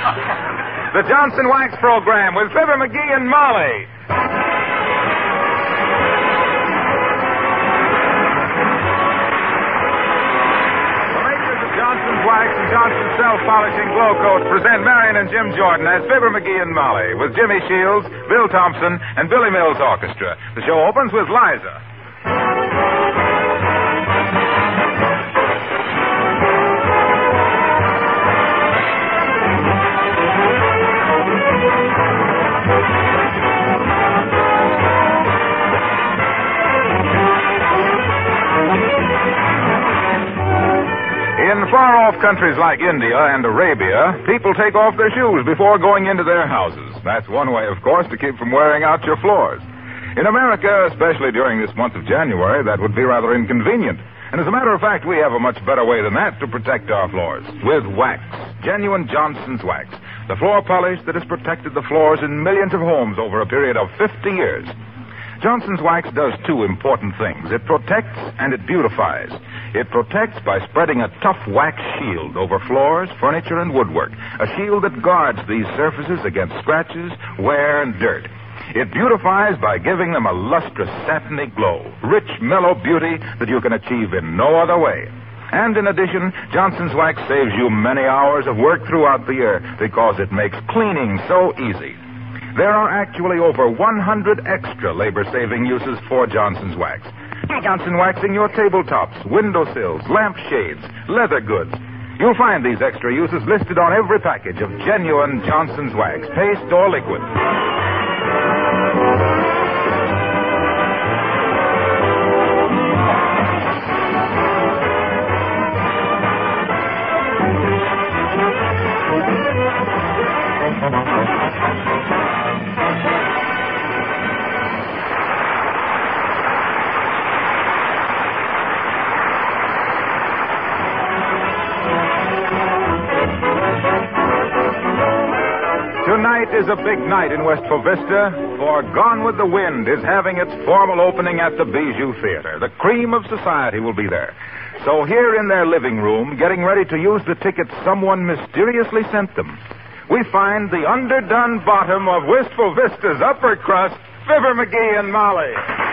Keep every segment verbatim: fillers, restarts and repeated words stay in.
The Johnson Wax Program with Fibber McGee and Molly. The makers of Johnson's Wax and Johnson's Self-Polishing Glow Coat present Marion and Jim Jordan as Fibber McGee and Molly with Jimmy Shields, Bill Thompson, and Billy Mills Orchestra. The show opens with Liza. In far-off countries like India and Arabia, people take off their shoes before going into their houses. That's one way, of course, to keep from wearing out your floors. In America, especially during this month of January, that would be rather inconvenient. And as a matter of fact, we have a much better way than that to protect our floors. With wax. Genuine Johnson's Wax. The floor polish that has protected the floors in millions of homes over a period of fifty years. Johnson's Wax does two important things. It protects and it beautifies. It protects by spreading a tough wax shield over floors, furniture, and woodwork. A shield that guards these surfaces against scratches, wear, and dirt. It beautifies by giving them a lustrous, satiny glow, rich, mellow beauty that you can achieve in no other way. And in addition, Johnson's Wax saves you many hours of work throughout the year because it makes cleaning so easy. There are actually over one hundred extra labor-saving uses for Johnson's Wax. Johnson waxing your tabletops, windowsills, lampshades, leather goods. You'll find these extra uses listed on every package of genuine Johnson's Wax, paste or liquid. Tonight is a big night in Wistful Vista, for Gone with the Wind is having its formal opening at the Bijou Theater. The cream of society will be there. So here in their living room, getting ready to use the tickets someone mysteriously sent them, we find the underdone bottom of Wistful Vista's upper crust, Fibber McGee and Molly.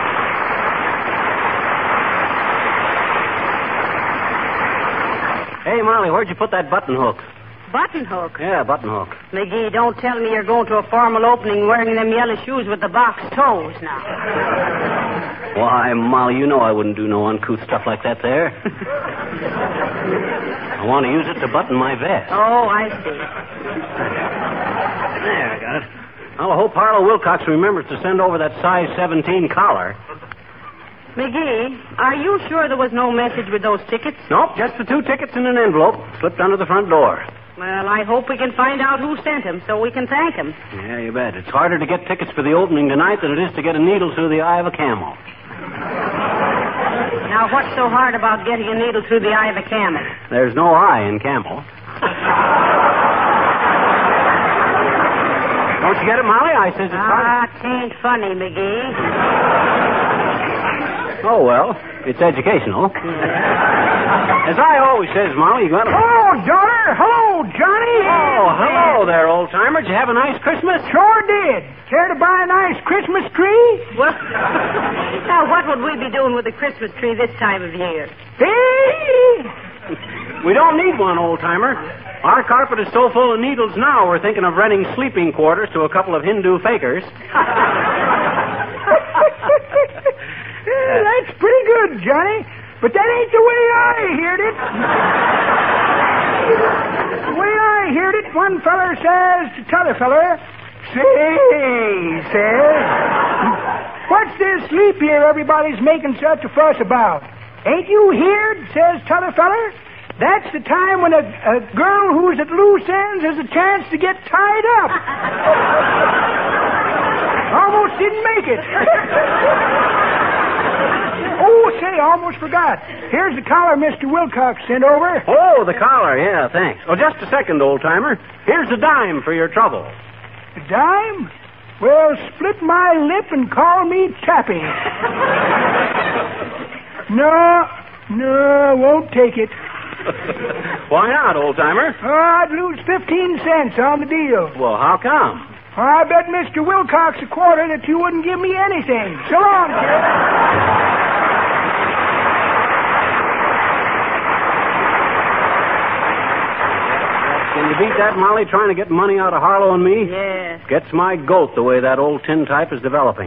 Hey, Molly, where'd you put that button hook? Button hook? Yeah, button hook. McGee, don't tell me you're going to a formal opening wearing them yellow shoes with the box toes now. Why, Molly, you know I wouldn't do no uncouth stuff like that there. I want to use it to button my vest. Oh, I see. There, I got it. Well, I hope Harlow Wilcox remembers to send over that size seventeen collar. McGee, are you sure there was no message with those tickets? Nope, just the two tickets in an envelope slipped under the front door. Well, I hope we can find out who sent them so we can thank him. Yeah, you bet. It's harder to get tickets for the opening tonight than it is to get a needle through the eye of a camel. Now, what's so hard about getting a needle through the eye of a camel? There's no eye in camel. Don't you get it, Molly? I says it's hard. Ah, tain't funny, McGee. Oh, well, it's educational. As I always says, Molly, you got to... Hello, daughter. Hello, Johnny. Oh, hello there, old-timer. Did you have a nice Christmas? Sure did. Care to buy a nice Christmas tree? Well, now, what would we be doing with a Christmas tree this time of year? Hey! We don't need one, old-timer. Our carpet is so full of needles now, we're thinking of renting sleeping quarters to a couple of Hindu fakers. Yeah, that's pretty good, Johnny. But that ain't the way I heard it. The way I heard it, one feller says to t'other feller, say, says, what's this leap year everybody's making such a fuss about? Ain't you heard, says t'other feller? That's the time when a, a girl who's at loose ends has a chance to get tied up. Almost didn't make it. Oh, say, almost forgot. Here's the collar Mister Wilcox sent over. Oh, the collar, yeah, thanks. Oh, just a second, old-timer. Here's a dime for your trouble. A dime? Well, split my lip and call me Chappie. No, no, won't take it. Why not, old-timer? Oh, I'd lose fifteen cents on the deal. Well, how come? I bet Mister Wilcox a quarter that you wouldn't give me anything. So long, kid. Can you beat that, Molly, trying to get money out of Harlow and me? Yes. Gets my goat the way that old tin type is developing.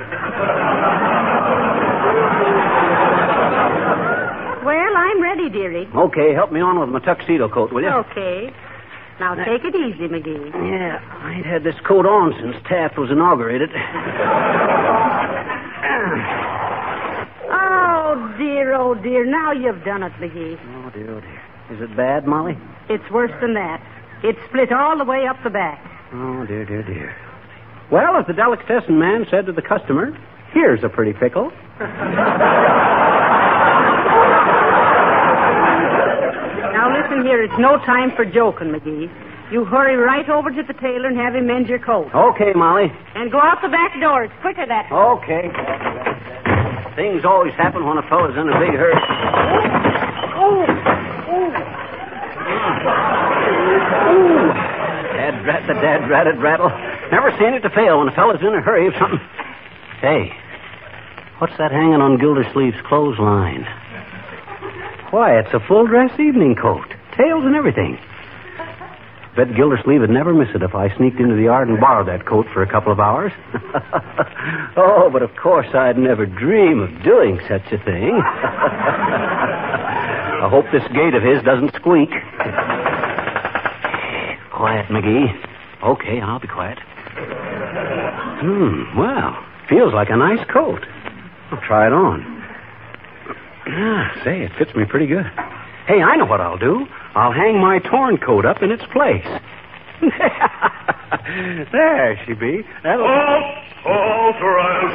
Well, I'm ready, dearie. Okay, help me on with my tuxedo coat, will you? Okay. Now, take it easy, McGee. Yeah, I ain't had this coat on since Taft was inaugurated. Oh, dear, oh, dear. Now you've done it, McGee. Oh, dear, oh, dear. Is it bad, Molly? It's worse than that. It's split all the way up the back. Oh, dear, dear, dear. Well, as the delicatessen man said to the customer, here's a pretty pickle. Now, listen here. It's no time for joking, McGee. You hurry right over to the tailor and have him mend your coat. Okay, Molly. And go out the back door. It's quicker that way. Okay. Things always happen when a fellow's in a big hurry. Oh, oh. Ooh. Dad rat the dad ratted rattle. Never seen it to fail when a fella's in a hurry of something. Hey, what's that hanging on Gildersleeve's clothesline? Why, it's a full dress evening coat. Tails and everything. Bet Gildersleeve would never miss it if I sneaked into the yard and borrowed that coat for a couple of hours. Oh, but of course I'd never dream of doing such a thing. I hope this gate of his doesn't squeak. Quiet, McGee. Okay, I'll be quiet. Hmm, well, feels like a nice coat. I'll try it on. Ah, say, it fits me pretty good. Hey, I know what I'll do. I'll hang my torn coat up in its place. There she be. That'll... Halt! Halt, or I'll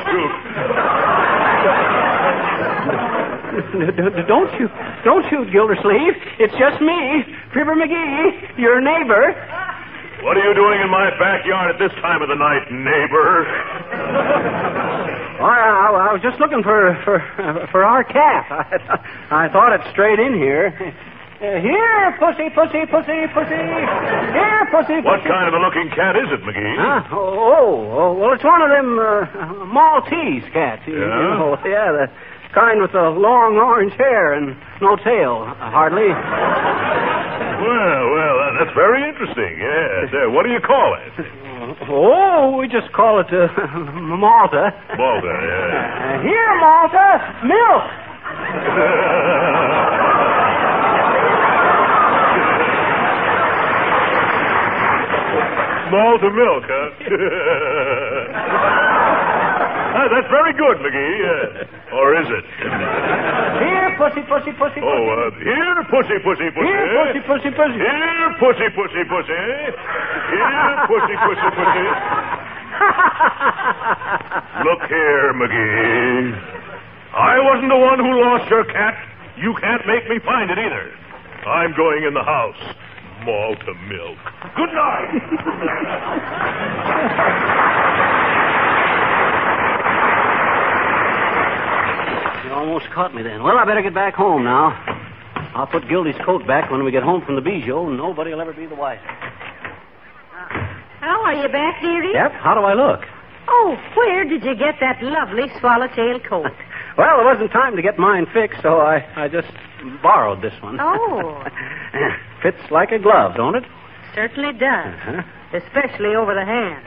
shoot. Don't shoot. Don't shoot, Gildersleeve. It's just me, Fibber McGee, your neighbor. What are you doing in my backyard at this time of the night, neighbor? Oh, I, I was just looking for for uh, for our cat. I, I thought it strayed in here. Uh, here, pussy, pussy, pussy, pussy. Here, pussy, pussy. What kind of a looking cat is it, McGee? Huh? Oh, oh, oh, well, it's one of them uh, Maltese cats. You, Yeah? you know, yeah, the kind with the long orange hair and no tail, hardly. Well, well, that, that's very interesting. Yes. Uh, what do you call it? Oh, we just call it uh, Malta. Malta, yeah. Uh, here, Malta, milk. Malta milk, huh? Ah, that's very good, McGee. Uh, or is it? Here, pussy, pussy, pussy, pussy. Oh, uh, here, pussy, pussy, pussy. Here, pussy, pussy, pussy. Here, pussy, pussy, pussy. Here, pussy, pussy, pussy. Look here, McGee. I wasn't the one who lost your cat. You can't make me find it either. I'm going in the house. Malta milk. Good night. You almost caught me then. Well, I better get back home now. I'll put Gildy's coat back when we get home from the Bijou, and nobody will ever be the wiser. Oh, are you back, dearie? Yep. How do I look? Oh, where did you get that lovely swallowtail coat? Well, it wasn't time to get mine fixed, so I, I just borrowed this one. Oh. Fits like a glove, don't it? Certainly does. Uh-huh. Especially over the hand.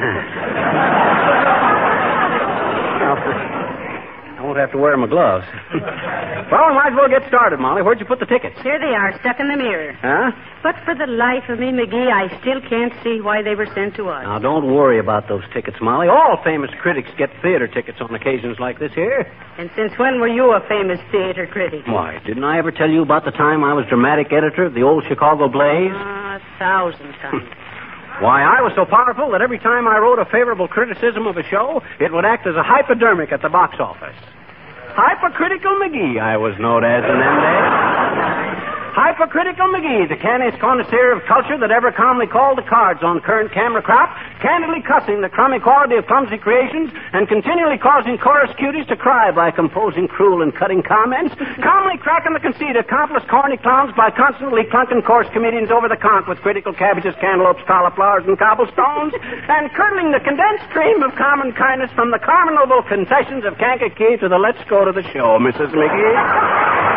I won't have to wear my gloves. Well, we might as well get started, Molly. Where'd you put the tickets? Here they are, stuck in the mirror. Huh? But for the life of me, McGee, I still can't see why they were sent to us. Now, don't worry about those tickets, Molly. All famous critics get theater tickets on occasions like this here. And since when were you a famous theater critic? Why, didn't I ever tell you about the time I was dramatic editor of the old Chicago Blaze? Ah, a thousand times. Why, I was so powerful that every time I wrote a favorable criticism of a show, it would act as a hypodermic at the box office. Hypocritical McGee, I was known as in them days. Hypocritical McGee, the canniest connoisseur of culture that ever calmly called the cards on current camera crop, candidly cussing the crummy quality of clumsy creations, and continually causing chorus cuties to cry by composing cruel and cutting comments, calmly cracking the conceit of countless corny clowns by constantly clunking coarse comedians over the conch with critical cabbages, cantaloupes, cauliflowers, and cobblestones, and curdling the condensed stream of common kindness from the carmenable concessions of Kankakee to the let's go to the show, Missus McGee.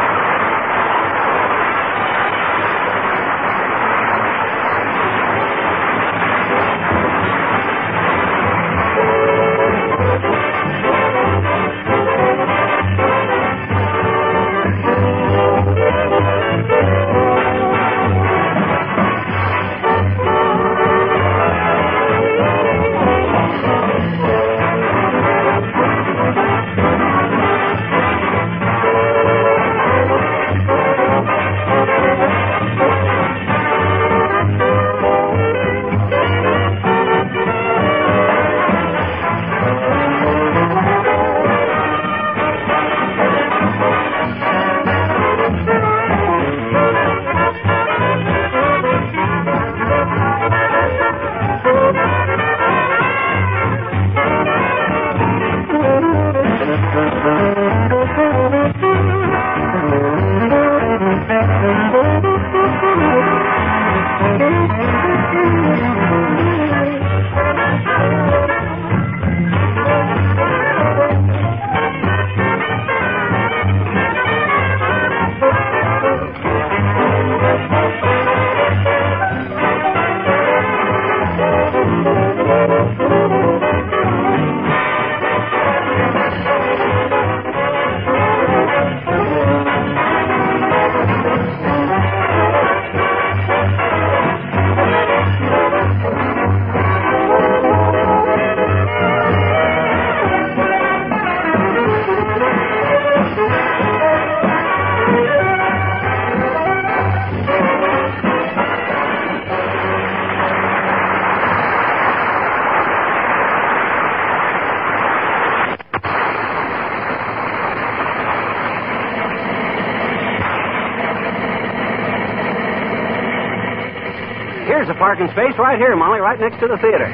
Here's a parking space right here, Molly, right next to the theater.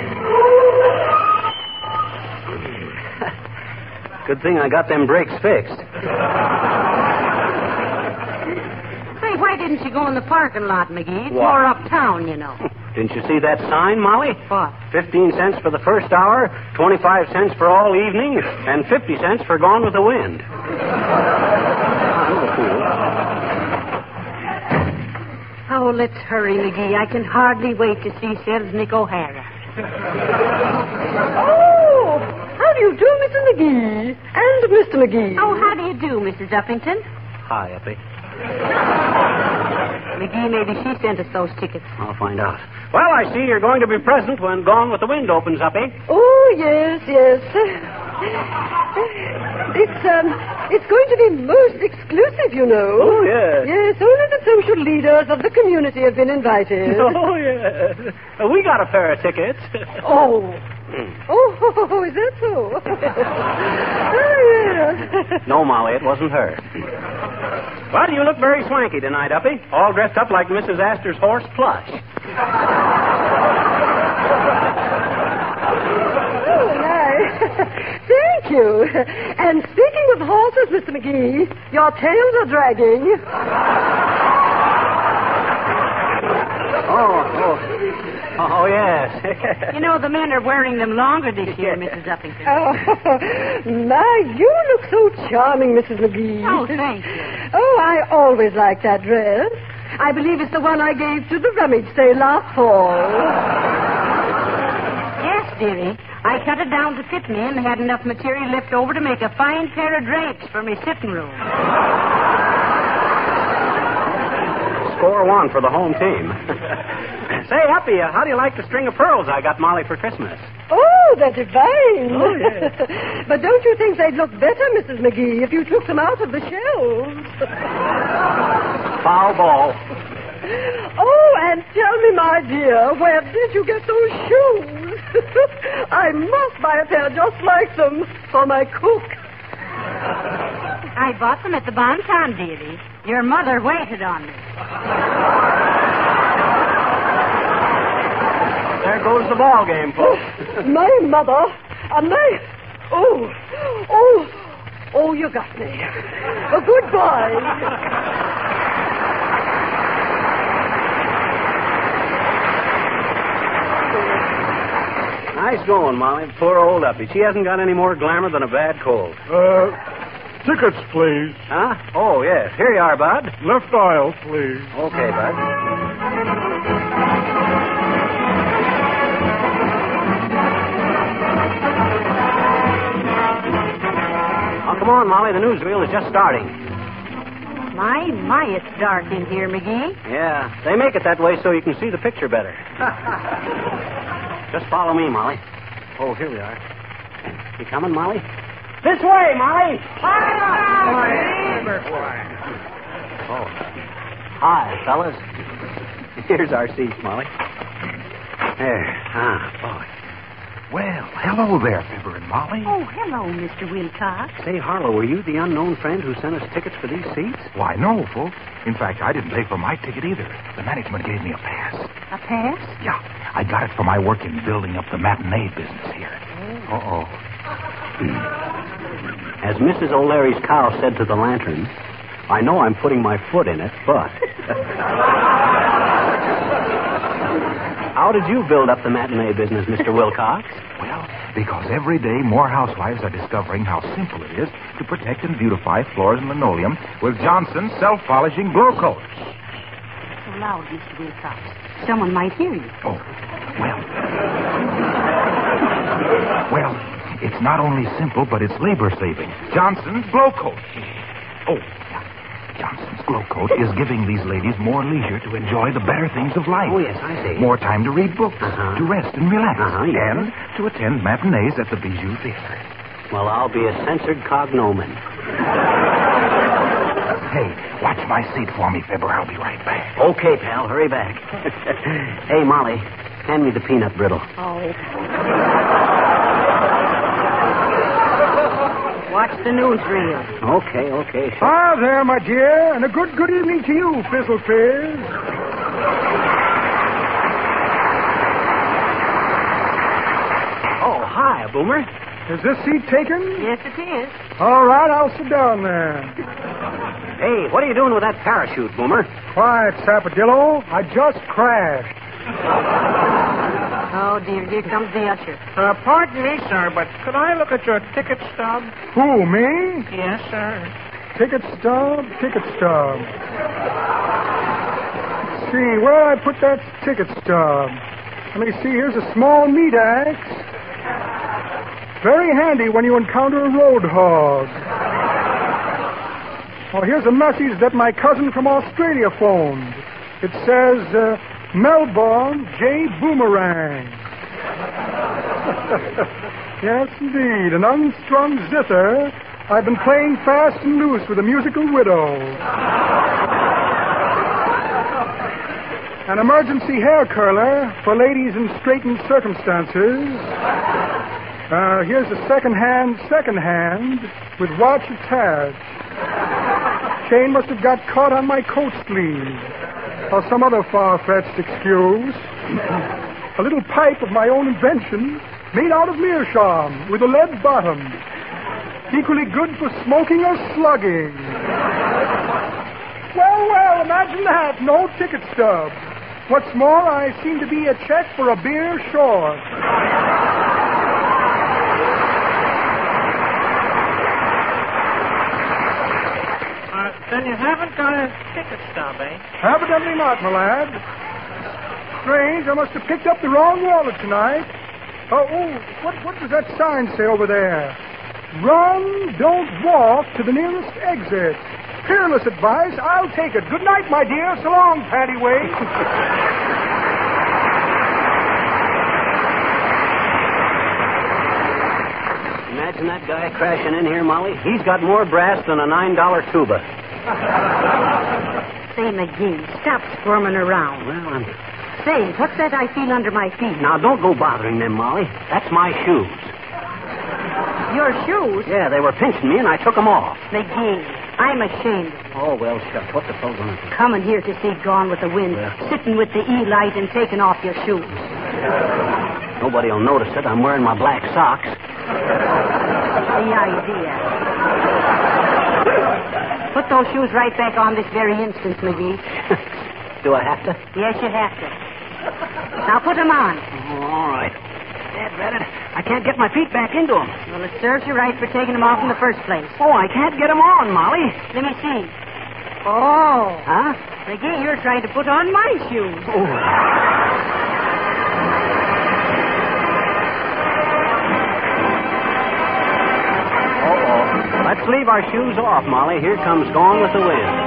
Good thing I got them brakes fixed. Say, why didn't you go in the parking lot, McGee? It's What? more uptown, you know. Didn't you see that sign, Molly? What? Fifteen cents for the first hour, twenty-five cents for all evening, and fifty cents for Gone with the Wind. I'm a fool. Oh, let's hurry, McGee. I can hardly wait to see Selznick O'Hara. Oh, how do you do, Missus McGee? And Mister McGee. Oh, how do you do, Missus Uppington? Hi, Uppy. McGee, maybe she sent us those tickets. I'll find out. Well, I see you're going to be present when Gone with the Wind opens, Uppy. Oh, yes, yes. It's, um, it's going to be most exclusive, you know. Oh, yes. Yes, only the social leaders of the community have been invited. Oh, yes. Uh, we got a pair of tickets. Oh. Oh, is that so? Oh, yes. No, Molly, it wasn't her. Well, you look very swanky tonight, Uppy. All dressed up like Missus Astor's horse Plush. Oh, nice. Thank you. And speaking of horses, Mister McGee, your tails are dragging. Oh, oh. Oh, yes. You know, the men are wearing them longer this year, Missus Uppington. Oh, my, you look so charming, Missus McGee. Oh, thank you. Oh, I always liked that dress. I believe it's the one I gave to the rummage sale last fall. Yes, dearie. I cut it down to fit me and had enough material left over to make a fine pair of drapes for my sitting room. Score one for the home team. Say, Uppy, uh, how do you like the string of pearls I got Molly for Christmas? Oh, they're divine. Oh, yes. But don't you think they'd look better, Missus McGee, if you took them out of the shelves? Foul ball. Oh, and tell me, my dear, where did you get those shoes? I must buy a pair just like them for my cook. I bought them at the Bonton dealie. Your mother waited on me. There goes the ball game, folks. My mother. And my... Oh. Oh. Oh, you got me. Oh, goodbye. Nice going, Molly. Poor old Uppy. She hasn't got any more glamour than a bad cold. Uh, tickets, please. Huh? Oh, yes. Here you are, Bud. Left aisle, please. Okay, Bud. Oh, come on, Molly. The newsreel is just starting. My, my, it's dark in here, McGee. Yeah, they make it that way so you can see the picture better. Just follow me, Molly. Oh, here we are. You coming, Molly? This way, Molly! Oh. Hi, fellas. Here's our seats, Molly. There. Ah, boy. Well, hello there, Fibber and Molly. Oh, hello, Mister Wilcox. Say, Harlow, were you the unknown friend who sent us tickets for these seats? Why, no, folks. In fact, I didn't pay for my ticket either. The management gave me a pass. A pass? Yeah, I got it for my work in building up the matinee business here. Uh-oh. As Missus O'Leary's cow said to the lantern, I know I'm putting my foot in it, but... How did you build up the matinee business, Mister Wilcox? Well, because every day more housewives are discovering how simple it is to protect and beautify floors and linoleum with Johnson's self-polishing glow coats. So loud, Mister Wilcox. Someone might hear you. Oh, well. Well, it's not only simple, but it's labor-saving. Johnson's glow coat. Oh, yeah. Johnson's glow coat is giving these ladies more leisure to enjoy the better things of life. Oh, yes, I see. More time to read books, uh-huh. to rest and relax, uh-huh, yes. and to attend matinees at the Bijou Theater. Well, I'll be a censored cognomen. Hey, watch my seat for me, Fibber. I'll be right back. Okay, pal. Hurry back. Hey, Molly, hand me the peanut brittle. Oh. Watch the newsreel. Okay, okay, sure. Ah, there, my dear, and a good good evening to you, Fizzle Fizz. Oh, hi, Boomer. Is this seat taken? Yes, it is. All right, I'll sit down there. Hey, what are you doing with that parachute, Boomer? Quiet, Sappadillo. I just crashed. Oh, dear, here comes the usher. Uh, pardon me, sir, but could I look at your ticket stub? Who, me? Yes, sir. Ticket stub, ticket stub. Let's see, where I put that ticket stub? Let me see, here's a small meat axe. Very handy when you encounter a road hog. Oh, here's a message that my cousin from Australia phoned. It says, uh, Melbourne J. Boomerang. Yes, indeed. An unstrung zither. I've been playing fast and loose with a musical widow. An emergency hair curler for ladies in straitened circumstances. Uh, here's a second-hand, second-hand with watch attached. Chain must have got caught on my coat sleeve. Or some other far-fetched excuse. A little pipe of my own invention, made out of meerschaum, with a lead bottom. Equally good for smoking or slugging. Well, well, imagine that. No ticket stub. What's more, I seem to be a check for a beer short. Then you haven't got a ticket stub, eh? Evidently not, my lad. Strange, I must have picked up the wrong wallet tonight. Oh, oh what, what does that sign say over there? Run, don't walk to the nearest exit. Fearless advice. I'll take it. Good night, my dear. So long, Patty Wade. Imagine that guy crashing in here, Molly. He's got more brass than a nine dollar tuba. Say, McGee, stop squirming around. Well, I'm... Say, what's that I feel under my feet? Now, don't go bothering them, Molly. That's my shoes. Your shoes? Yeah, they were pinching me, and I took them off. McGee, I'm ashamed. Oh, well, shucks. What's the fellow going to do? Coming here to see Gone with the Wind, Yeah. sitting with the E-light and taking off your shoes. Nobody will notice it. I'm wearing my black socks. The idea. Put those shoes right back on this very instant, McGee. Do I have to? Yes, you have to. Now put them on. Oh, all right. Dad, Reddit, I can't get my feet back into them. Well, it serves you right for taking them off in the first place. Oh, I can't get them on, Molly. Let me see. Oh. Huh? McGee, you're trying to put on my shoes. Oh. Uh-oh. Let's leave our shoes off, Molly. Here comes Gone with the Wind.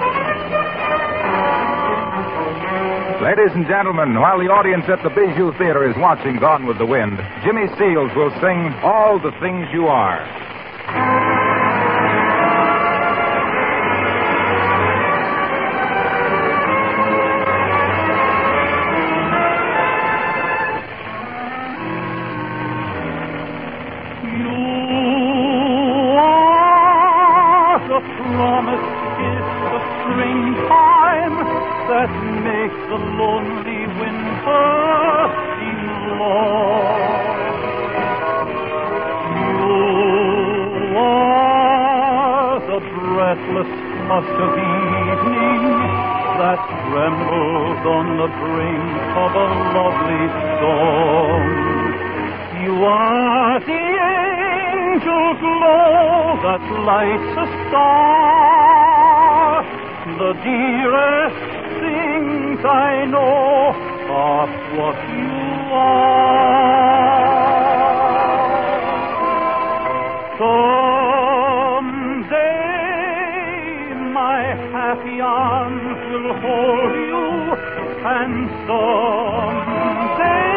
Ladies and gentlemen, while the audience at the Bijou Theater is watching Gone with the Wind, Jimmy Seals will sing All the Things You Are. You are the promised gift of springtime that makes the lonely winter seem long. You are the breathless hush of evening that trembles on the brink of a lovely song. You are the angel glow that lights a star, the dearest things I know of what you are. Someday my happy arms will hold you, and someday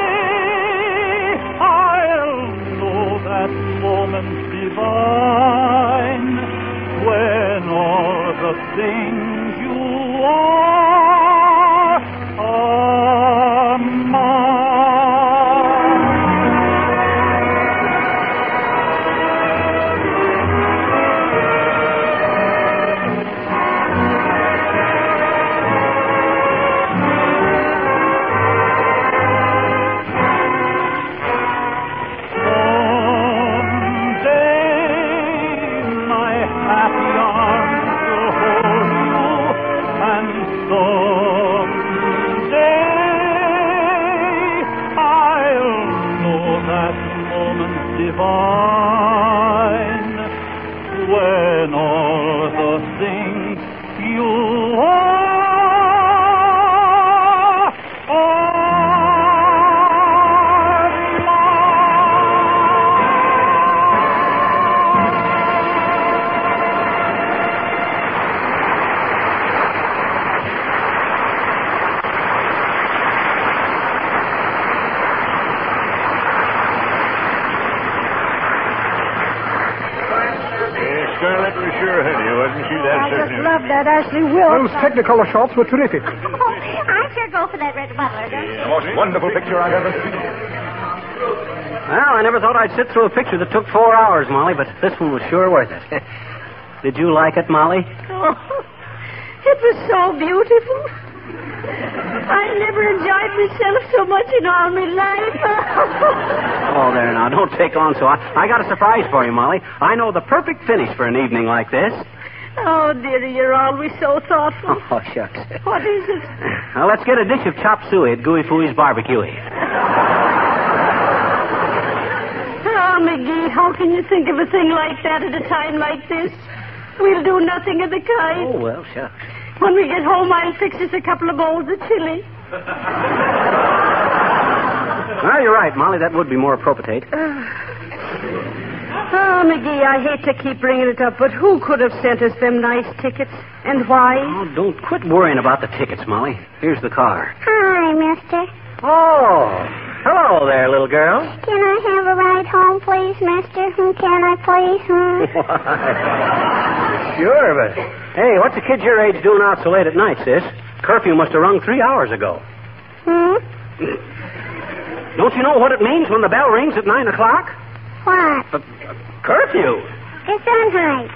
I'll know that moment divine when all the things you are are mine. Divine, when all the things you are are Scarlett was sure ahead of you, wasn't she? That I just certainly. love that Ashley Wilkes. Those Technicolor shots were terrific. Oh, I sure go for that Red Butler, don't you? The most wonderful picture I've ever seen. Well, I never thought I'd sit through a picture that took four hours, Molly, but this one was sure worth it. Did you like it, Molly? Oh, it was so beautiful. I never enjoyed myself so much in all my life. Oh, there now. Don't take on so. I, I got a surprise for you, Molly. I know the perfect finish for an evening like this. Oh, dearie, you're always so thoughtful. Oh, shucks. What is it? Now, let's get a dish of chop suey at Gooey Fooey's Barbecue. Oh, McGee, how can you think of a thing like that at a time like this? We'll do nothing of the kind. Oh, well, shucks. When we get home, I'll fix us a couple of bowls of chili. Well, you're right, Molly. That would be more appropriate. Oh, McGee, I hate to keep bringing it up, but who could have sent us them nice tickets? And why? Oh, don't quit worrying about the tickets, Molly. Here's the car. Hi, mister. Oh, hello there, little girl. Can I have a ride home, please, mister? Hmm, Can I, please? Hmm? Sure, but... Hey, what's a kid your age doing out so late at night, sis? Curfew must have rung three hours ago. Hmm? Don't you know what it means when the bell rings at nine o'clock? What? Uh, curfew. Gesundheit.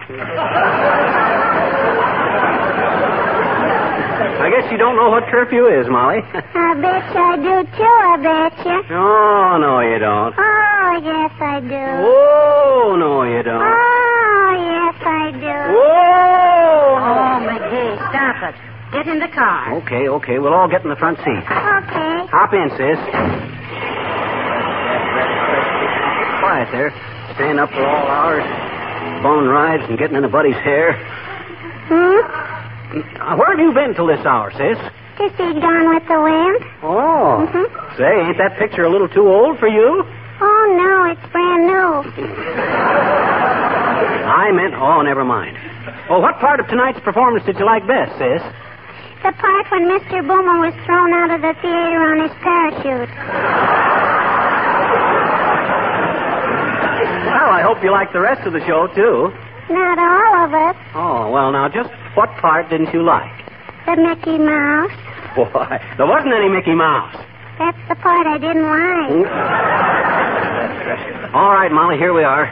I guess you don't know what curfew is, Molly. I bet you I do, too, I bet you. Oh, no, you don't. Oh, yes, I do. Oh, no, you don't. Oh, yes, I do. Whoa! Oh, McGee, stop it. Get in the car. Okay, okay. We'll all get in the front seat. Okay. Hop in, sis. Quiet there. Staying up for all hours, bone rides and getting in a buddy's hair. Hmm? Uh, where have you been till this hour, sis? To see Gone with the Wind. Oh. Mm-hmm. Say, ain't that picture a little too old for you? Oh, no, it's brand new. I meant, oh, never mind. Well, what part of tonight's performance did you like best, sis? The part when Mister Boomer was thrown out of the theater on his parachute. Well, I hope you liked the rest of the show, too. Not all of it. Oh, well, now, just what part didn't you like? The Mickey Mouse. Boy, there wasn't any Mickey Mouse. That's the part I didn't like. All right, Molly, here we are.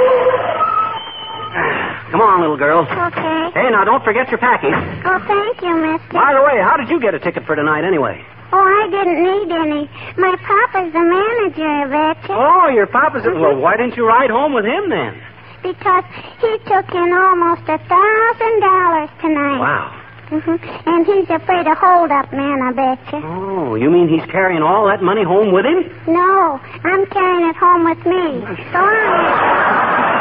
Come on, little girl. Okay. Hey, now, don't forget your package. Oh, thank you, mister. By the way, how did you get a ticket for tonight, anyway? Oh, I didn't need any. My papa's the manager, I betcha. Oh, your papa's... Mm-hmm. Well, why didn't you ride home with him, then? Because he took in almost a thousand dollars tonight. Wow. Mm-hmm. And he's afraid of hold-up man, I betcha. Oh, you mean he's carrying all that money home with him? No, I'm carrying it home with me. So on.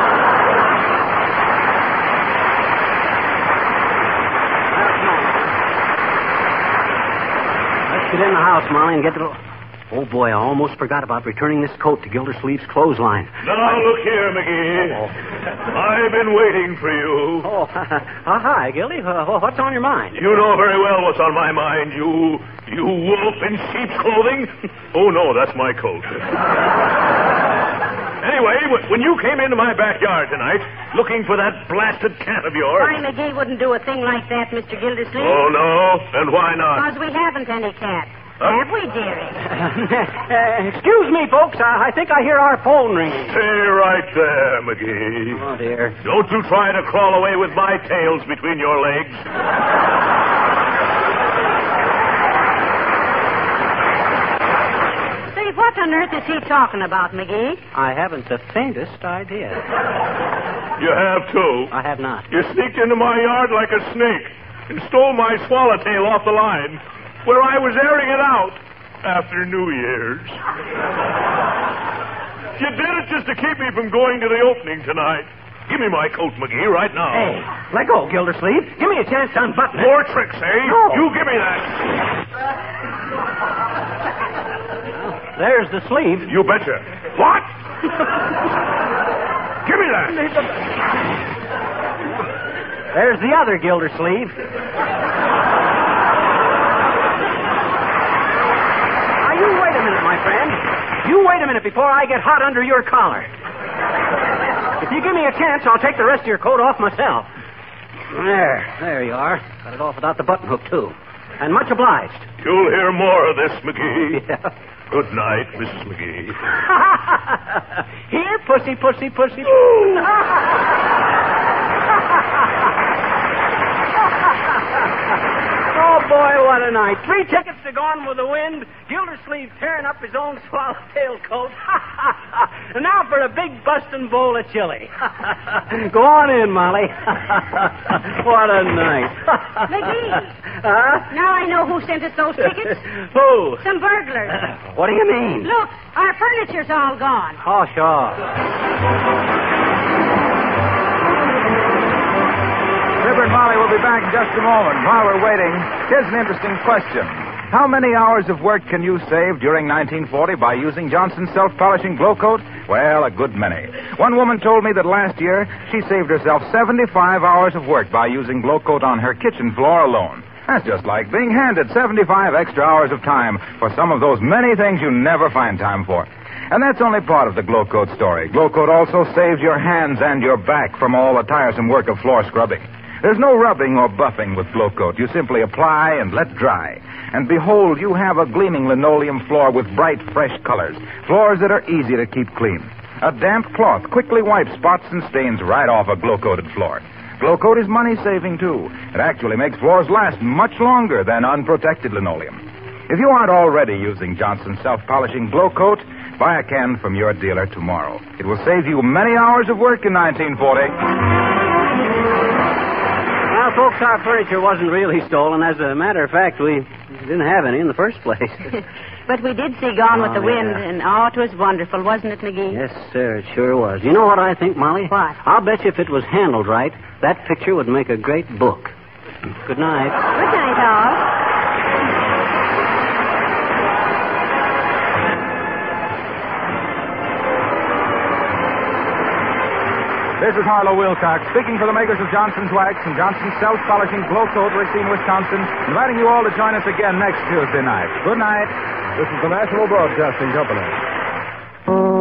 Get in the house, Molly, and get the... Oh, boy, I almost forgot about returning this coat to Gildersleeve's clothesline. Now, look here, McGee. Oh. I've been waiting for you. Oh, uh, hi, Gildy. Uh, what's on your mind? You know very well what's on my mind, you... you wolf in sheep's clothing. Oh, no, that's my coat. Anyway, when you came into my backyard tonight, looking for that blasted cat of yours... Why, McGee wouldn't do a thing like that, Mister Gildersleeve. Oh, no? And why not? Because we haven't any cat. Huh? Have we, dearie? uh, excuse me, folks. I, I think I hear our phone ringing. Stay right there, McGee. Oh, dear. Don't you try to crawl away with my tails between your legs. What on earth is he talking about, McGee? I haven't the faintest idea. You have, too? I have not. You sneaked into my yard like a snake and stole my swallowtail off the line where I was airing it out after New Year's. You did it just to keep me from going to the opening tonight. Give me my coat, McGee, right now. Hey, let go, Gildersleeve. Give me a chance to unbutton it. More tricks, eh? No. You give me that. There's the sleeve. You betcha. What? Give me that. There's the other Gildersleeve. Now, you wait a minute, my friend. You wait a minute before I get hot under your collar. If you give me a chance, I'll take the rest of your coat off myself. There. There you are. Got it off without the button hook, too. And much obliged. You'll hear more of this, McGee. Yeah. Good night, Missus McGee. Here, pussy, pussy, pussy. Oh, boy, what a night. Three tickets to Gone with the Wind. Gildersleeve tearing up his own swallowtail coat. And now for a big bustin' bowl of chili. Go on in, Molly. What a night. McGee. Huh? Now I know who sent us those tickets. Who? Some burglars. What do you mean? Look, our furniture's all gone. Oh, sure. Fibber and Molly will be back in just a moment. While we're waiting, here's an interesting question. How many hours of work can you save during nineteen forty by using Johnson's self-polishing glow coat? Well, a good many. One woman told me that last year she saved herself seventy-five hours of work by using glow coat on her kitchen floor alone. That's just like being handed seventy-five extra hours of time for some of those many things you never find time for. And that's only part of the Glow Coat story. Glow Coat also saves your hands and your back from all the tiresome work of floor scrubbing. There's no rubbing or buffing with Glow Coat. You simply apply and let dry. And behold, you have a gleaming linoleum floor with bright, fresh colors. Floors that are easy to keep clean. A damp cloth quickly wipes spots and stains right off a glow-coated floor. Glow-Coat is money-saving, too. It actually makes floors last much longer than unprotected linoleum. If you aren't already using Johnson's self-polishing Glow-Coat, buy a can from your dealer tomorrow. It will save you many hours of work in nineteen forty. Well, folks, our furniture wasn't really stolen. As a matter of fact, we didn't have any in the first place. But we did see Gone with Oh, the Wind, yeah. and oh, it was wonderful, wasn't it, McGee? Yes, sir, it sure was. You know what I think, Molly? What? I'll bet you if it was handled right, that picture would make a great book. Good night. Good night, all. This is Harlow Wilcox, speaking for the makers of Johnson's Wax and Johnson's self-polishing Glow-Coat, Racine, Wisconsin, inviting you all to join us again next Tuesday night. Good night. This is the National Broadcasting Company.